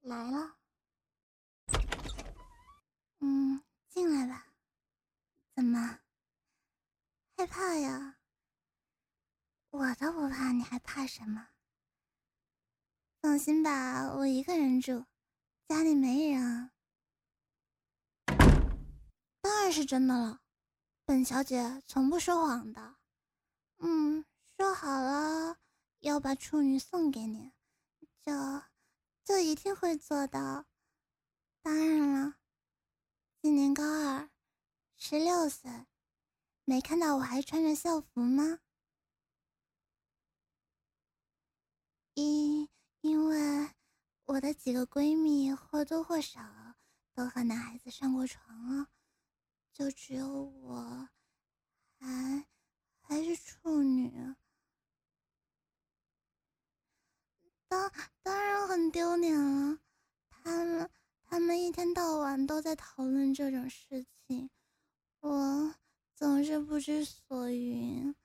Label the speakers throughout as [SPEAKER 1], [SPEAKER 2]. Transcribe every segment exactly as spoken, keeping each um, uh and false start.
[SPEAKER 1] 来了。嗯，进来吧。怎么，害怕呀？我都不怕，你还怕什么？放心吧，我一个人住，家里没人。当然是真的了，本小姐从不说谎的。嗯，说好了要把处女送给你，就就一定会做到。当然了，今年高二，十六岁，没看到我还穿着校服吗？因因为我的几个闺蜜或多或少都和男孩子上过床了，就只有我还还是处女。当当然很丢脸了，他们他们一天到晚都在讨论这种事情，我总是不知所云。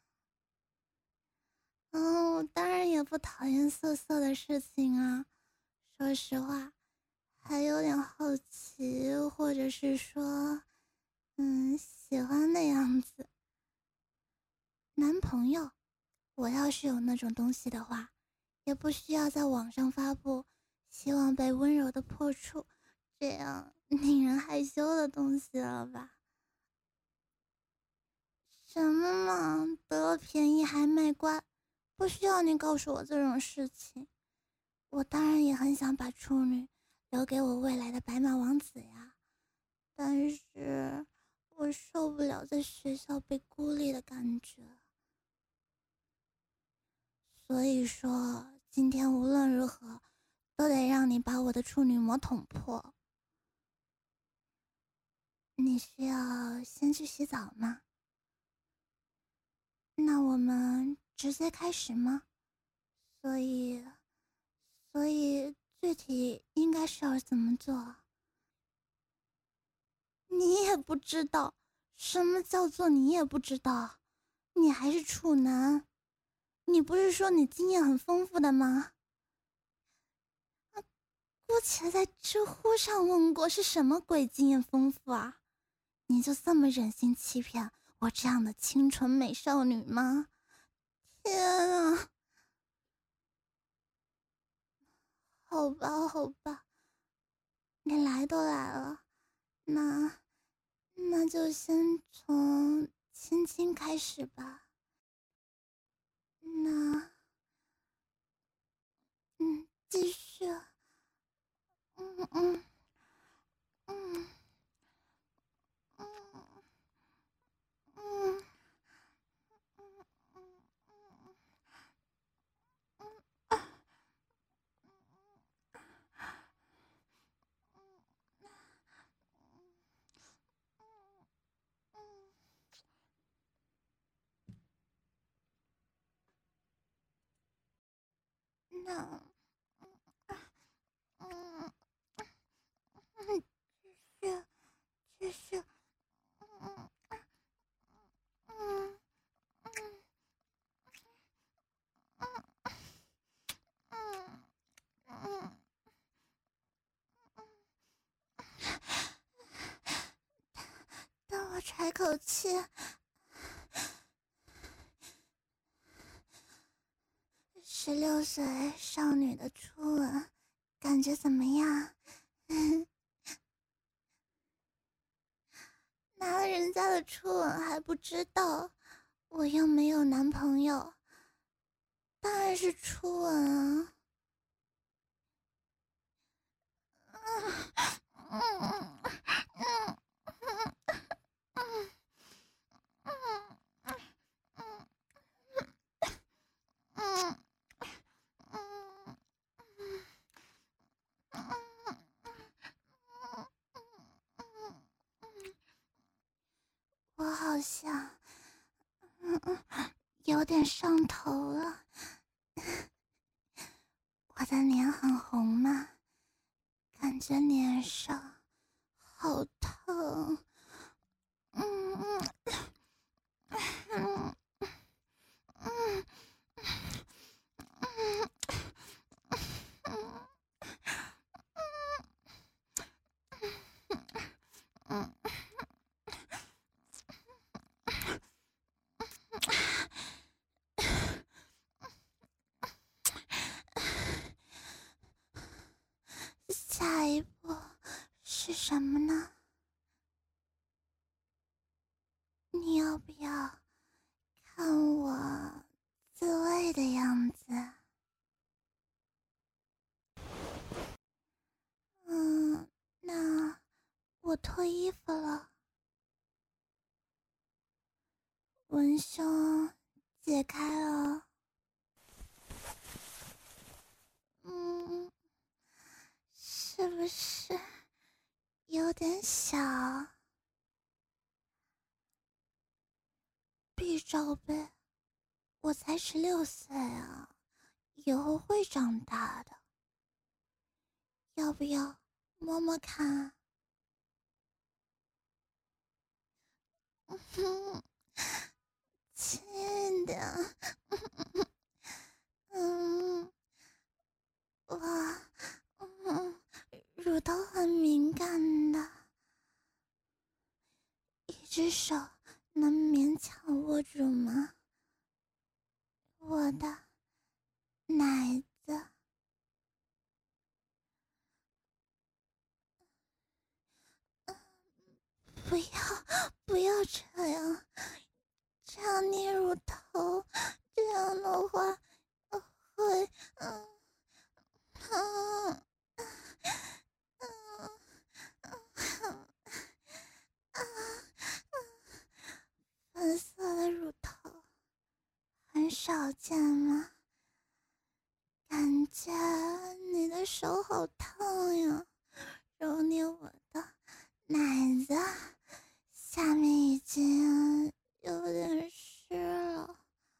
[SPEAKER 1] 嗯，我当然也不讨厌色色的事情啊，说实话，还有点好奇，或者是说，嗯，喜欢的样子。男朋友，我要是有那种东西的话，也不需要在网上发布，希望被温柔的破处，这样令人害羞的东西了吧？什么嘛，得了便宜还卖乖，不需要你告诉我这种事情。我当然也很想把处女留给我未来的白马王子呀，但是我受不了在学校被孤立的感觉。所以说，今天无论如何，都得让你把我的处女膜捅破。你需要先去洗澡吗？那我们直接开始吗？所以，所以具体应该是要怎么做？你也不知道，什么叫做你也不知道？你还是处男，你不是说你经验很丰富的吗？姑且在知乎上问过是什么鬼经验丰富啊？你就这么忍心欺骗我这样的清纯美少女吗？天啊！好吧，好吧，你来都来了，那那就先从亲亲开始吧。那嗯，继续。嗯嗯嗯嗯嗯那嗯嗯，继续继续。嗯嗯嗯嗯嗯。等我喘口气。十六岁少女的初吻，感觉怎么样？拿了人家的初吻还不知道，我又没有男朋友，当然是初吻啊。嗯嗯嗯嗯嗯嗯嗯我好像，嗯嗯，有点上头了。我的脸很红吗？感觉脸上好疼。嗯嗯嗯嗯嗯嗯是什么呢？你要不要看我自慰的样子？嗯，那我脱衣服了，文胸解开了。嗯，是不是有点小？B罩杯，我才十六岁啊，以后会长大的。要不要摸摸看？嗯，亲爱的，嗯，我，嗯，乳头很敏感的，一只手能勉强握住吗？我的奶子，不要，不要这样，这样捏乳头，这样的话，呃会，嗯，嗯，嗯，嗯，啊，粉色的乳头很少见吗？感觉你的手好烫呀，揉捏我的奶子，下面已经有点湿了，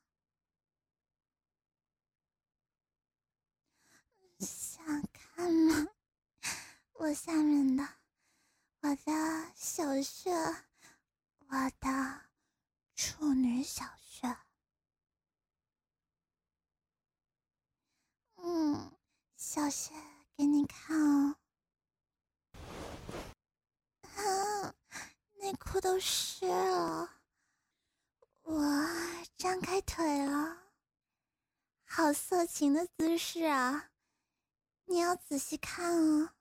[SPEAKER 1] 想看吗？我下面的，我的小穴，我的处女小穴。嗯，小穴给你看哦。啊，内裤都湿了。我张开腿了，好色情的姿势啊！你要仔细看哦。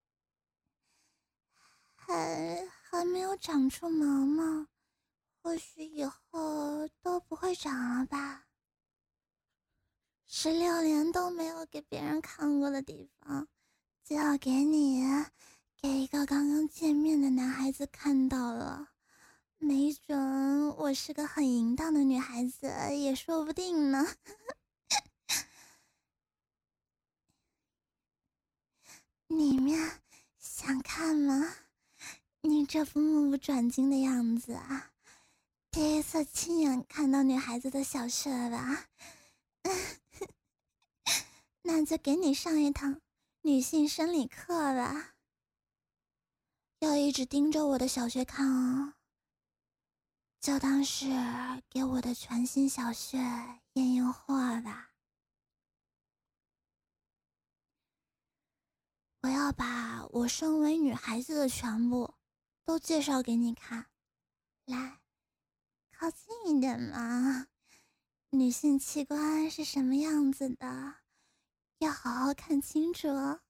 [SPEAKER 1] 还还没有长出毛毛，或许以后都不会长了吧。十六年都没有给别人看过的地方，就要给你，给一个刚刚见面的男孩子看到了，没准我是个很淫荡的女孩子也说不定呢。里面想看吗？你这副目不转睛的样子啊，第一次亲眼看到女孩子的小穴吧？那就给你上一堂女性生理课吧。要一直盯着我的小穴看哦，就当是给我的全新小穴验验货吧。我要把我身为女孩子的全部都介绍给你看，来，靠近一点嘛。女性器官是什么样子的，要好好看清楚哦。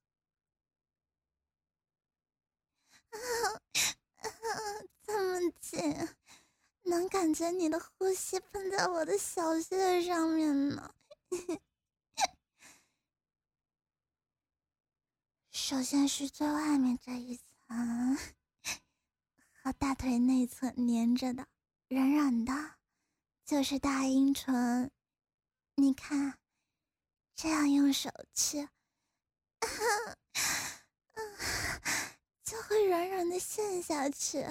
[SPEAKER 1] 这么近，能感觉你的呼吸喷在我的小穴上面呢。首先是最外面这一层，和大腿内侧粘着的软软的，就是大阴唇。你看，这样用手去，就会软软的陷下去。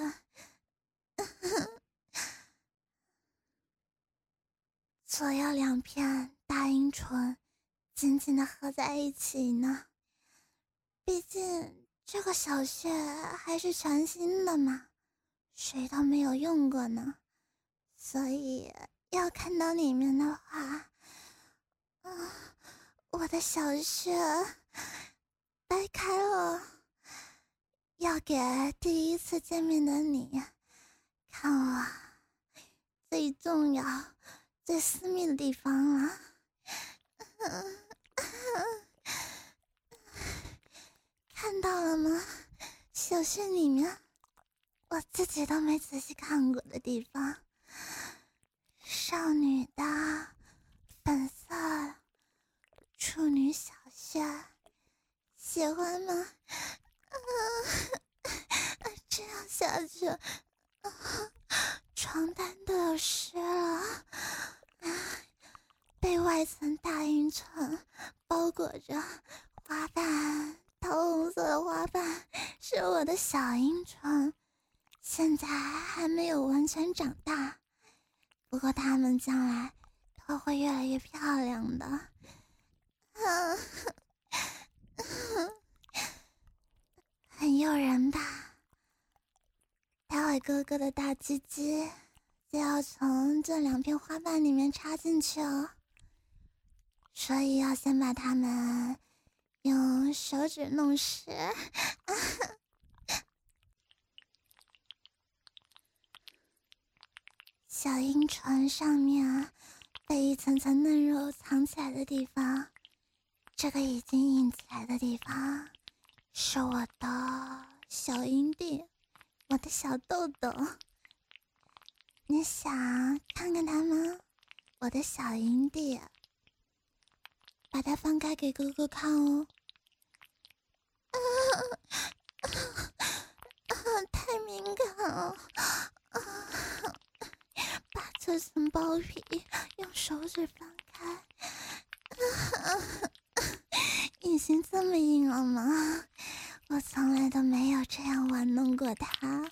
[SPEAKER 1] 左右两片大阴唇紧紧的合在一起呢。毕竟这个小穴还是全新的嘛，谁都没有用过呢，所以要看到里面的话，啊，我的小穴掰开了，要给第一次见面的你看我最重要、最私密的地方了。看到了吗？ 小穴里面我自己都没仔细看过的地方，少女的粉色处女小穴，喜欢吗？啊，这样下去，啊，床单都要湿了，啊，被外层大阴唇包裹着，花瓣，桃红色的花瓣是我的小阴唇，现在还没有完全长大，不过它们将来都会越来越漂亮的。啊，很诱人吧？待会哥哥的大鸡鸡就要从这两片花瓣里面插进去哦，所以要先把它们用手指弄湿。啊，小阴唇上面啊，被一层层嫩肉藏起来的地方，这个已经硬起来的地方是我的小阴蒂，我的小豆豆。你想看看它吗？我的小阴蒂，把它放开给哥哥看哦。啊啊啊！太敏感了，啊！把这层包皮用手指放开，啊！已经这么硬了吗？我从来都没有这样玩弄过它。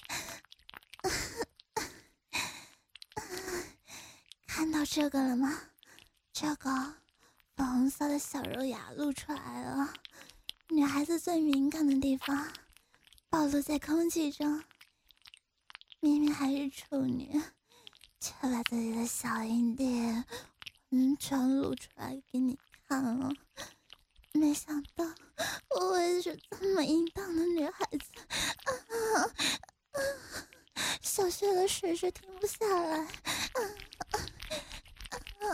[SPEAKER 1] 看到这个了吗？这个粉红色的小肉芽露出来了，女孩子最敏感的地方暴露在空气中，明明还是处女，却把自己的小阴蒂完全露出来给你看了。没想到我会是这么淫荡的女孩子，啊啊！小穴的水是停不下来，啊啊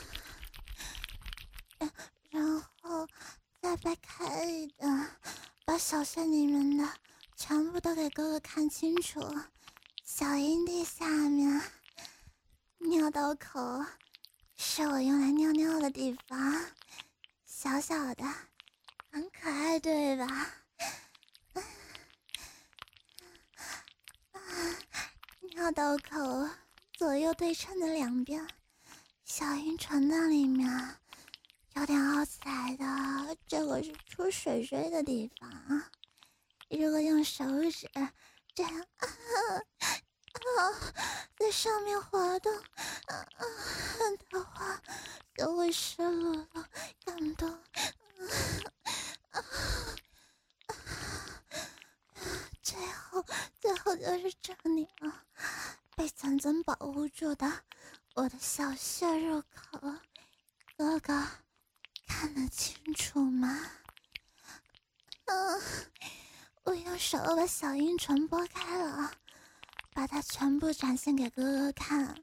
[SPEAKER 1] 啊！然后再掰开一点，把小穴里面的全部都给哥哥看清楚。小阴蒂下面，尿道口是我用来尿尿的地方，小小的，很可爱，对吧？啊啊！尿道口左右对称的两边，小阴唇那里面有点凹起来的，这个是出水水的地方。如果用手指这样啊啊在上面滑动啊啊的话，就会湿漉漉感动。啊啊！最后，最后就是这里了，被层层保护住的我的小穴入口，哥哥看得清楚吗？嗯，我用手把小阴唇拨开了，把它全部展现给哥哥看。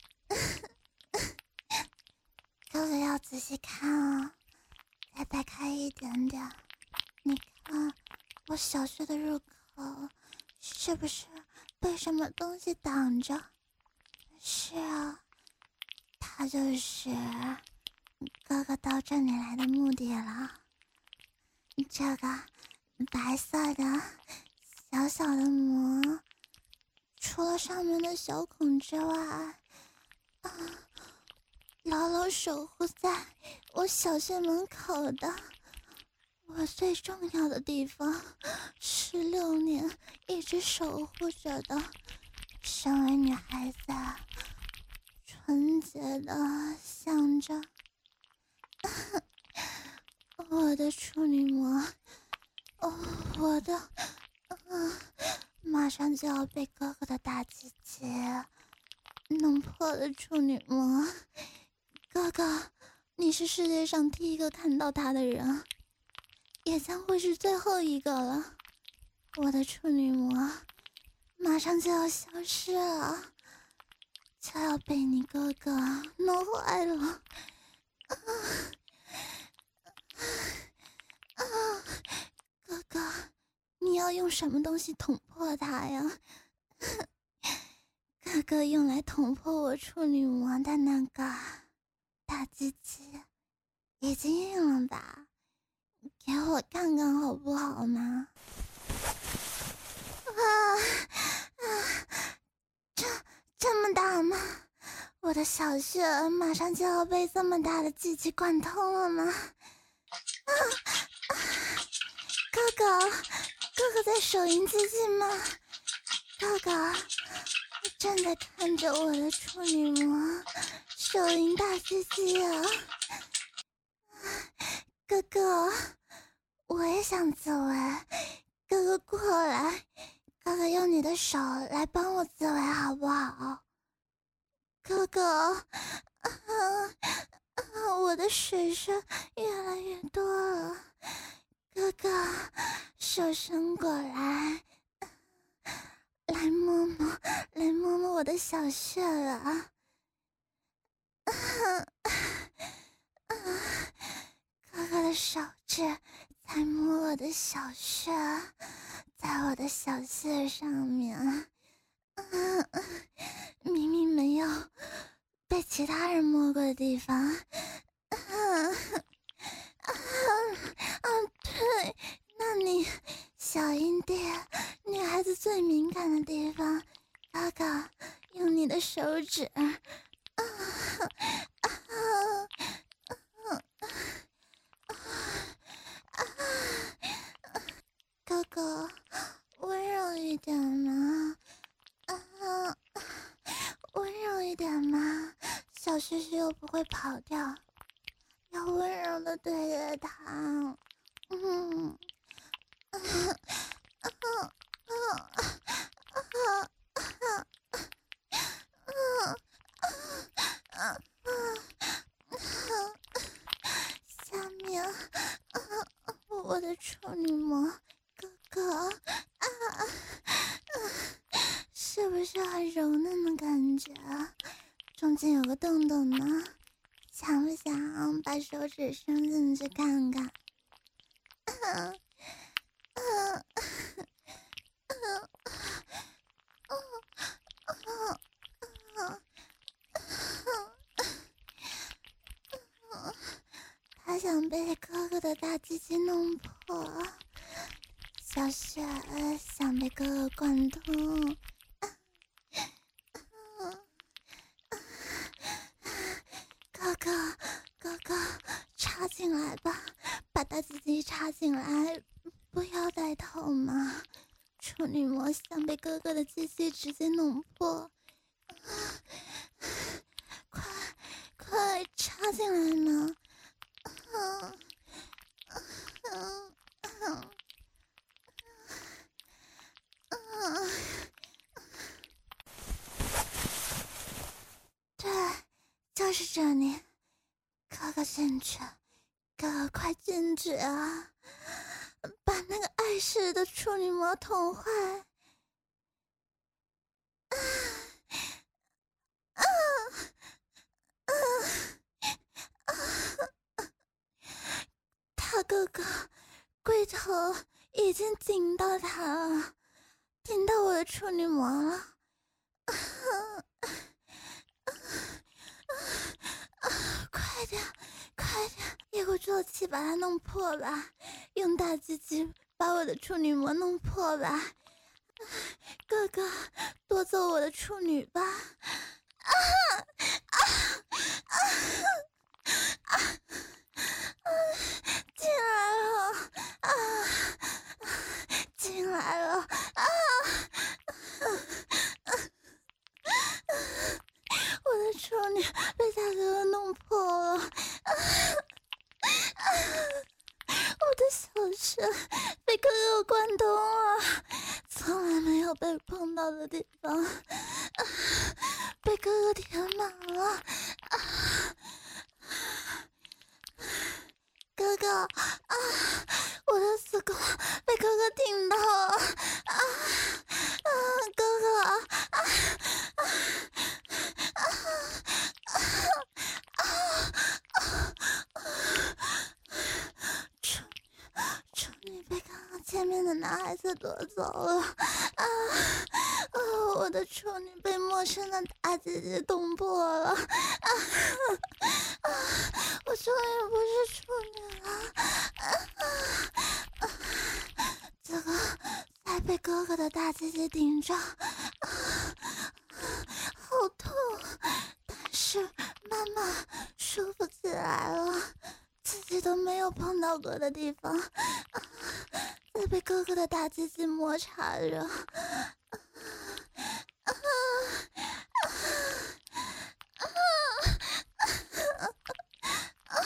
[SPEAKER 1] 哥哥要仔细看哦，再掰开一点点，你看我小穴的入口是不是被什么东西挡着？是啊，它就是哥哥到这里来的目的了。这个白色的小小的膜，除了上面的小孔之外，啊，牢牢守护在我小穴门口的我最重要的地方，十六年一直守护着的，身为女孩子纯洁的象征。我的处女膜，哦，我的，嗯、啊，马上就要被哥哥的大鸡鸡弄破的处女膜。哥哥，你是世界上第一个看到它的人，也将会是最后一个了。我的处女膜马上就要消失了，就要被你哥哥弄坏了。啊啊！哥哥，你要要用什么东西捅破它呀？哥哥用来捅破我处女膜的那个大鸡鸡已经硬了吧？给我看看好不好吗？啊啊！这这么大吗？我的小穴马上就要被这么大的鸡鸡贯通了吗？啊啊！哥哥，哥哥在手淫鸡鸡吗？哥哥，你正在看着我的处女膜手淫大鸡鸡啊！哥哥，我也想自慰，哥哥过来，哥哥用你的手来帮我自慰好不好？哥哥，啊啊，我的水声越来越多了，哥哥，手伸过来，来摸摸，来摸摸我的小穴了啊！啊啊！哥哥的手指在摸我的小穴，在我的小穴上面，嗯、啊，明明没有被其他人摸过的地方，啊啊啊！对，那你小阴蒂，女孩子最敏感的地方，哥哥用你的手指，啊啊啊！哥哥，温柔一点嘛！啊，温柔一点嘛！小旭旭又不会跑掉，要温柔的对待他。嗯，啊啊啊啊啊啊啊！下面，啊，我的处女膜。哥哥，啊啊啊！是不是很柔嫩的感觉？中间有个洞洞呢，想不想把手指伸进去看看？啊啊啊啊啊啊！他想被哥哥的大鸡鸡弄破。小雪想被哥哥贯通，啊啊啊、哥哥，哥哥，插进来吧，把大鸡鸡插进来，不要带头嘛！处女膜想被哥哥的鸡鸡直接弄破，啊、快快插进来呢！啊啊啊！嗯，对，就是这里，哥哥进去，哥哥快进去啊！把那个碍事的处女膜捅坏！啊啊啊啊！他哥哥龟头已经顶到他了。顶到我的处女膜了，啊啊啊啊！快点，快点，一鼓作气把它弄破吧，用大鸡鸡把我的处女膜弄破吧，哥哥，夺走我的处女吧！啊啊啊啊！进来了啊！进来了啊！我的处女被大哥哥弄破了，啊啊、我的小穴被哥哥贯通了，从来没有被碰到的地方，啊、被哥哥填满了，啊、哥哥啊，我的子宫被哥哥顶到了，啊啊，哥哥啊啊啊！啊啊啊啊！处女，处女被哥哥进前面的男孩子夺走了啊！啊！我的处女被陌生的大姐姐捅破了啊！啊！我终于不是处女了啊！啊！这个在被哥哥的大姐姐顶着，啊，好痛！但是慢慢舒服起来了，自己都没有碰到过的地方，啊，在被哥哥的大鸡鸡摩擦着，啊啊啊啊啊！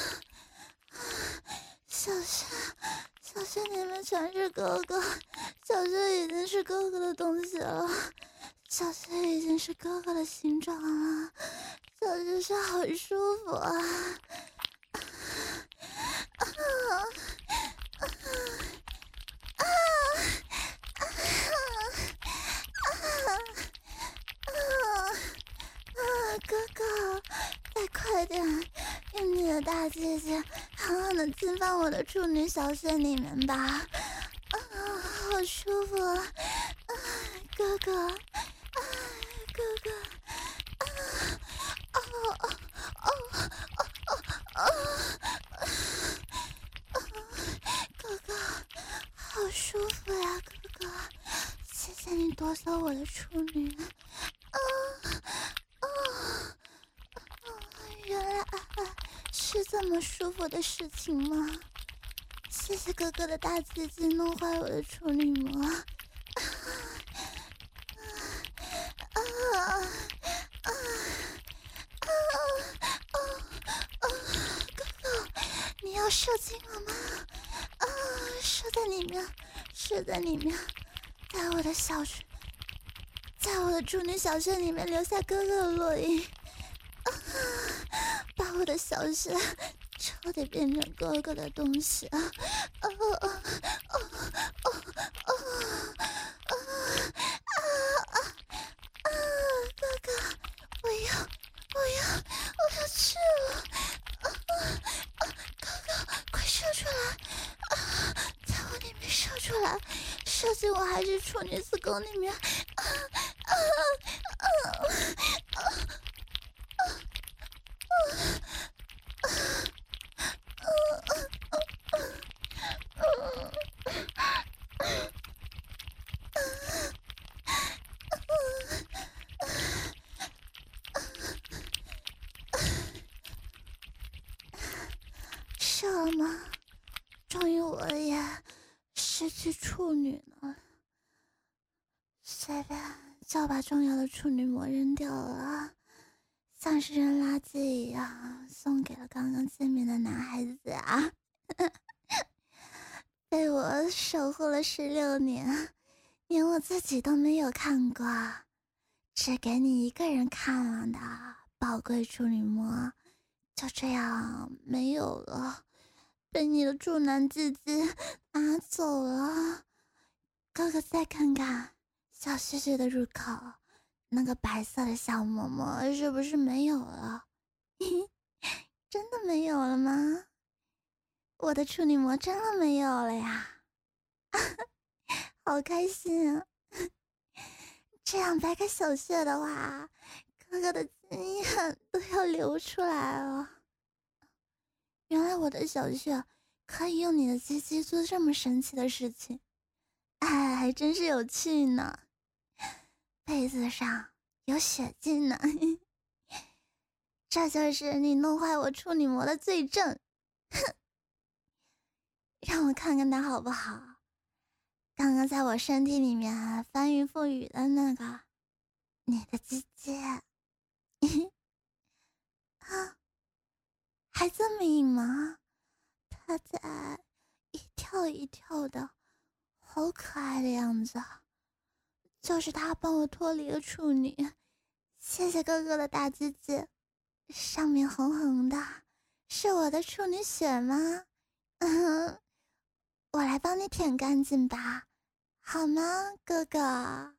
[SPEAKER 1] 小轩，小轩，你们全是哥哥，小轩已经是哥哥的东西了，小轩已经是哥哥的形状了，小轩是好舒服啊！啊啊啊啊啊！哥哥，再快点，用你的大姐姐狠狠地进放我的处女小穴里面吧！啊，好舒服啊！啊，哥哥，啊，哥哥，啊，哦哦哦哦哦哦！哥哥，好舒服呀，哥哥，谢谢你夺走我的处女。啊啊啊！原来爱爱是这么舒服的事情吗？谢谢哥哥的大鸡鸡弄坏我的处女膜。啊啊啊啊啊啊！哥哥，你要射精了吗？啊，射在里面，射在里面，在我的小穴，在我的处女小穴里面留下哥哥的烙印。啊，把我的小穴彻底变成哥哥的东西啊！啊啊啊啊啊啊啊啊！哥哥，我要，我要，我要去了！啊啊！哥哥，快射出来！啊，在我里面射出来，射进我还是处女子宫里面！啊啊啊啊！射了吗？终于我也失去处女了，随便就把重要的处女膜扔掉了，像是扔垃圾一样送给了刚刚见面的男孩子啊！被我守护了十六年，连我自己都没有看过，只给你一个人看了的宝贵处女膜，就这样没有了，被你的处男鸡鸡拿走了。哥哥再看看小穴穴的入口，那个白色的小膜膜是不是没有了？真的没有了吗？我的处女膜真的没有了呀！好开心啊！这样掰开小穴的话，哥哥的经验都要流出来了。原来我的小穴可以用你的鸡鸡做这么神奇的事情，哎，还真是有趣呢。被子上有血迹呢，这就是你弄坏我处女膜的罪证。哼，让我看看它好不好？刚刚在我身体里面翻云覆雨的那个，你的鸡鸡，啊，还这么硬吗？它在一跳一跳的，好可爱的样子。就是他帮我脱离了处女，谢谢哥哥的大鸡鸡，上面红红的，是我的处女血吗？嗯，我来帮你舔干净吧，好吗，哥哥？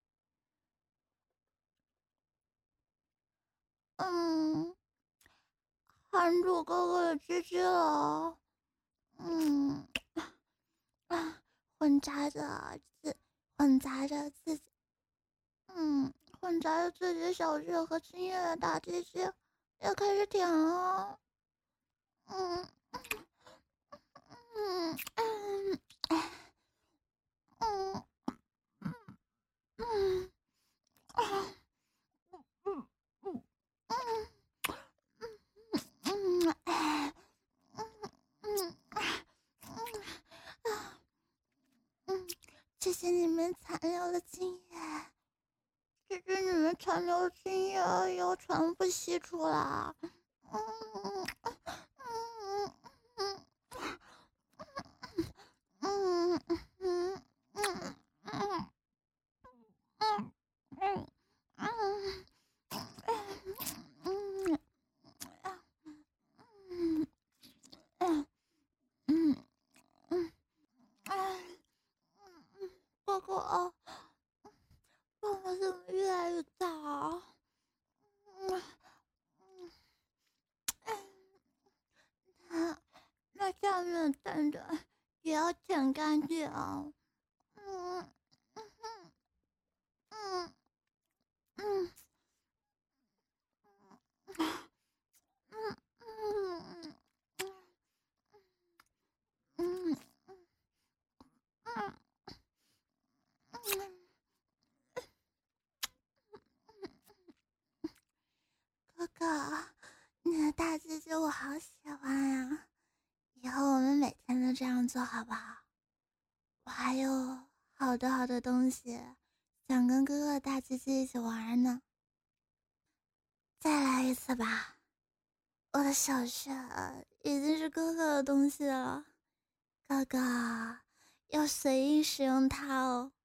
[SPEAKER 1] 嗯，含住哥哥的鸡鸡了。嗯，啊， 混杂着自混杂着自己，嗯，混杂着自己小穴和精液的大鸡鸡，也开始舔了。嗯嗯嗯嗯嗯嗯啊嗯嗯嗯嗯哎嗯嗯嗯啊嗯，谢谢你们残留的精液，只是你们残留的精液又全部吸出来。嗯嗯嗯嗯嗯嗯嗯嗯嗯嗯嗯嗯嗯嗯嗯嗯嗯嗯，哥哥啊，爸爸怎么越来越大啊？嗯嗯嗯，那下面的蛋蛋也要舔干净啊。嗯嗯嗯嗯嗯嗯嗯嗯嗯。哥哥，你的大鸡鸡我好喜欢呀！以后我们每天都这样做好不好？我还有好多好多东西想跟哥哥的大鸡鸡一起玩呢。再来一次吧，我的小穴已经是哥哥的东西了，哥哥要随意使用它哦。